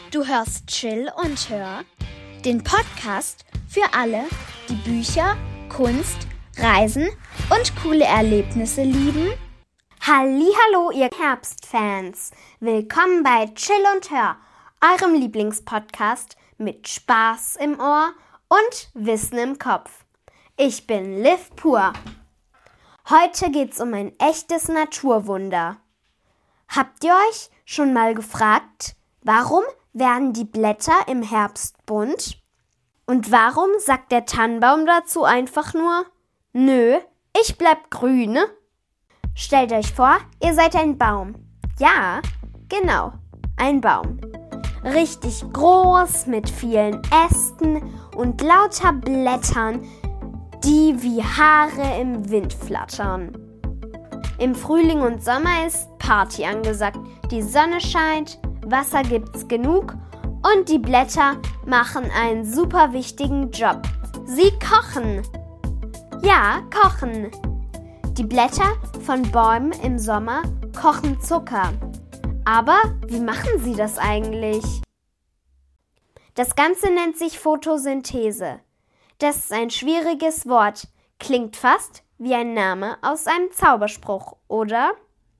Du hörst Chill und Hör, den Podcast für alle, die Bücher, Kunst, Reisen und coole Erlebnisse lieben. Hallihallo, ihr Herbstfans! Willkommen bei Chill und Hör, eurem Lieblingspodcast mit Spaß im Ohr und Wissen im Kopf. Ich bin Liv Pur. Heute geht's um ein echtes Naturwunder. Habt ihr euch schon mal gefragt, warum werden die Blätter im Herbst bunt? Und warum sagt der Tannenbaum dazu einfach nur, nö, ich bleib grün? Stellt euch vor, ihr seid ein Baum. Ja, genau, ein Baum. Richtig groß, mit vielen Ästen und lauter Blättern, die wie Haare im Wind flattern. Im Frühling und Sommer ist Party angesagt. Die Sonne scheint, Wasser gibt's genug und die Blätter machen einen super wichtigen Job. Sie kochen. Ja, kochen. Die Blätter von Bäumen im Sommer kochen Zucker. Aber wie machen sie das eigentlich? Das Ganze nennt sich Photosynthese. Das ist ein schwieriges Wort. Klingt fast wie ein Name aus einem Zauberspruch, oder?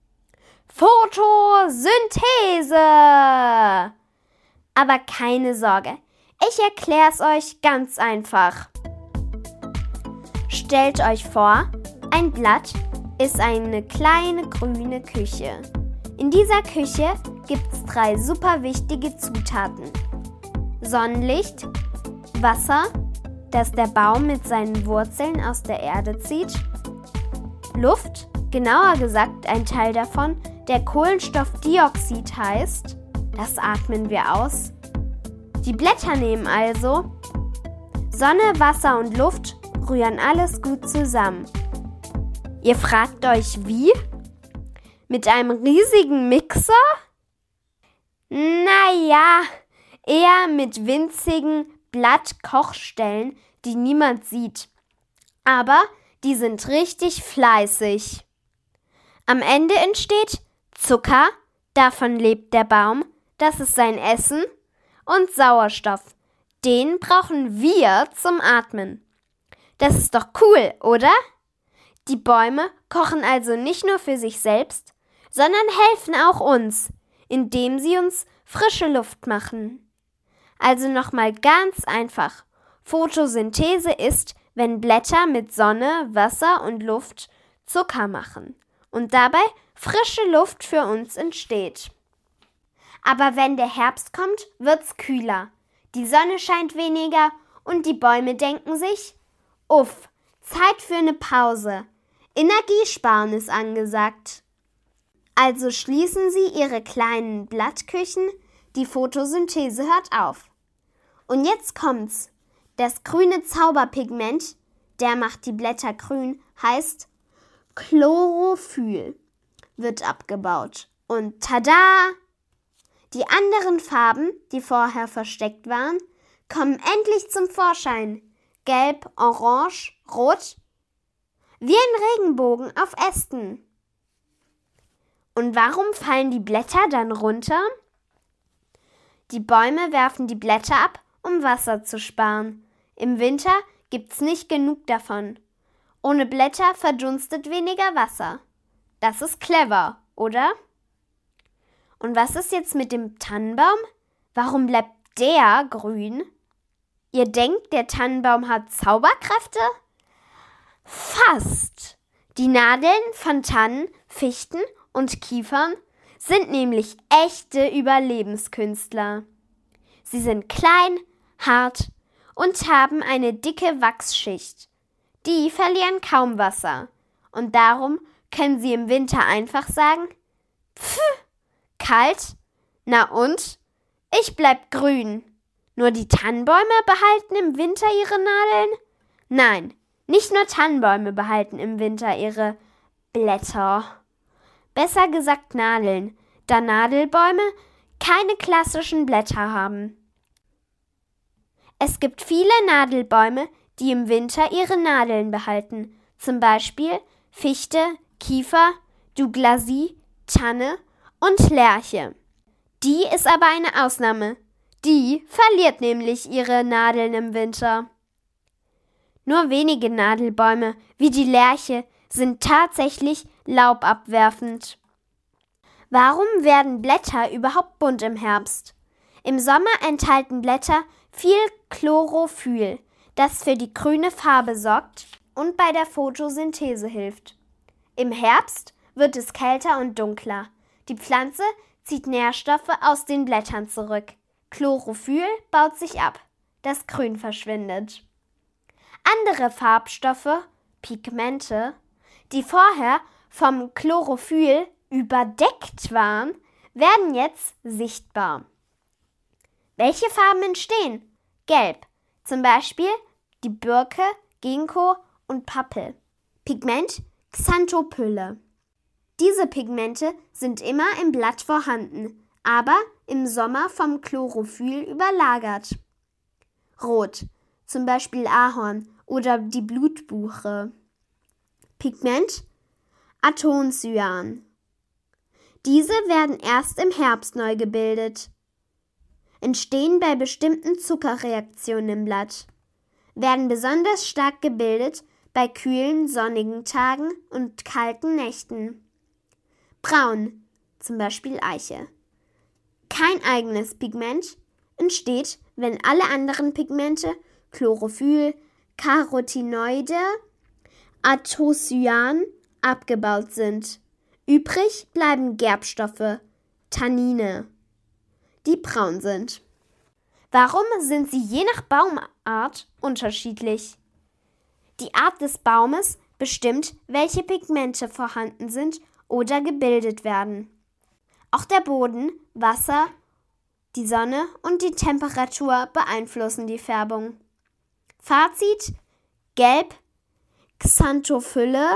Photosynthese! Aber keine Sorge, ich erkläre es euch ganz einfach. Stellt euch vor, ein Blatt ist eine kleine grüne Küche. In dieser Küche gibt es 3 super wichtige Zutaten. Sonnenlicht, Wasser, das der Baum mit seinen Wurzeln aus der Erde zieht, Luft, genauer gesagt ein Teil davon, der Kohlenstoffdioxid heißt, das atmen wir aus. Die Blätter nehmen also Sonne, Wasser und Luft, rühren alles gut zusammen. Ihr fragt euch, wie? Mit einem riesigen Mixer? Naja, eher mit winzigen Blattkochstellen, die niemand sieht. Aber die sind richtig fleißig. Am Ende entsteht Zucker, davon lebt der Baum, das ist sein Essen, und Sauerstoff, den brauchen wir zum Atmen. Das ist doch cool, oder? Die Bäume kochen also nicht nur für sich selbst, sondern helfen auch uns, indem sie uns frische Luft machen. Also nochmal ganz einfach. Photosynthese ist, wenn Blätter mit Sonne, Wasser und Luft Zucker machen und dabei frische Luft für uns entsteht. Aber wenn der Herbst kommt, wird's kühler. Die Sonne scheint weniger und die Bäume denken sich, uff, Zeit für eine Pause. Energiesparen ist angesagt. Also schließen sie ihre kleinen Blattküchen, die Photosynthese hört auf. Und jetzt kommt's. Das grüne Zauberpigment, der macht die Blätter grün, heißt Chlorophyll, wird abgebaut. Und tada! Die anderen Farben, die vorher versteckt waren, kommen endlich zum Vorschein. Gelb, orange, rot. Wie ein Regenbogen auf Ästen. Und warum fallen die Blätter dann runter? Die Bäume werfen die Blätter ab, um Wasser zu sparen. Im Winter gibt's nicht genug davon. Ohne Blätter verdunstet weniger Wasser. Das ist clever, oder? Und was ist jetzt mit dem Tannenbaum? Warum bleibt der grün? Ihr denkt, der Tannenbaum hat Zauberkräfte? Fast! Die Nadeln von Tannen, Fichten und Kiefern sind nämlich echte Überlebenskünstler. Sie sind klein, hart und haben eine dicke Wachsschicht. Die verlieren kaum Wasser und darum können sie im Winter einfach sagen, pff, kalt, na und? Ich bleib grün. Nur die Tannenbäume behalten im Winter ihre Nadeln? Nein, nicht nur Tannenbäume behalten im Winter ihre Blätter. Besser gesagt Nadeln, da Nadelbäume keine klassischen Blätter haben. Es gibt viele Nadelbäume, die im Winter ihre Nadeln behalten, zum Beispiel Fichte, Kiefer, Douglasie, Tanne und Lärche. Die ist aber eine Ausnahme. Die verliert nämlich ihre Nadeln im Winter. Nur wenige Nadelbäume, wie die Lärche, sind tatsächlich laubabwerfend. Warum werden Blätter überhaupt bunt im Herbst? Im Sommer enthalten Blätter viel Chlorophyll, das für die grüne Farbe sorgt und bei der Photosynthese hilft. Im Herbst wird es kälter und dunkler. Die Pflanze zieht Nährstoffe aus den Blättern zurück. Chlorophyll baut sich ab. Das Grün verschwindet. Andere Farbstoffe, Pigmente, die vorher vom Chlorophyll überdeckt waren, werden jetzt sichtbar. Welche Farben entstehen? Gelb, zum Beispiel die Birke, Ginkgo und Pappel. Pigment Xanthopylle. Diese Pigmente sind immer im Blatt vorhanden, aber im Sommer vom Chlorophyll überlagert. Rot, zum Beispiel Ahorn oder die Blutbuche. Pigment Athocyan. Diese werden erst im Herbst neu gebildet. Entstehen bei bestimmten Zuckerreaktionen im Blatt. Werden besonders stark gebildet bei kühlen, sonnigen Tagen und kalten Nächten. Braun, zum Beispiel Eiche. Kein eigenes Pigment entsteht, wenn alle anderen Pigmente, Chlorophyll, Carotinoide, Athocyan, abgebaut sind. Übrig bleiben Gerbstoffe, Tannine, die braun sind. Warum sind sie je nach Baumart unterschiedlich? Die Art des Baumes bestimmt, welche Pigmente vorhanden sind oder gebildet werden. Auch der Boden, Wasser, die Sonne und die Temperatur beeinflussen die Färbung. Fazit: Gelb Xanthopylle,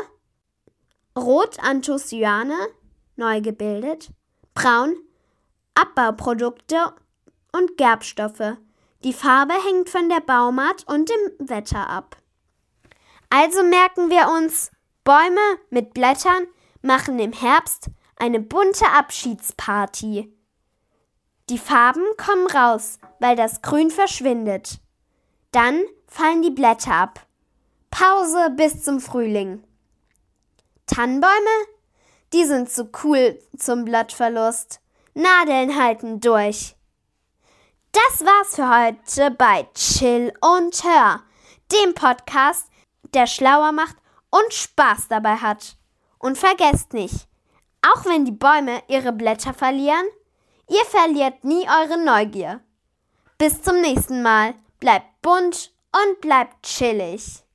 Rot Anthocyane, neu gebildet, Braun Abbauprodukte und Gerbstoffe. Die Farbe hängt von der Baumart und dem Wetter ab. Also merken wir uns, Bäume mit Blättern machen im Herbst eine bunte Abschiedsparty. Die Farben kommen raus, weil das Grün verschwindet. Dann fallen die Blätter ab. Pause bis zum Frühling. Tannenbäume? Die sind zu cool zum Blattverlust. Nadeln halten durch. Das war's für heute bei Chill und Hör, dem Podcast, der schlauer macht und Spaß dabei hat. Und vergesst nicht, auch wenn die Bäume ihre Blätter verlieren, ihr verliert nie eure Neugier. Bis zum nächsten Mal. Bleibt bunt und bleibt chillig.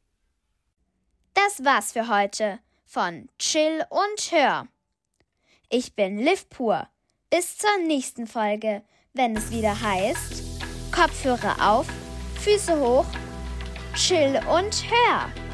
Das war's für heute von Chill und Hör. Ich bin Liv Pur. Bis zur nächsten Folge, wenn es wieder heißt: Kopfhörer auf, Füße hoch, Chill und Hör.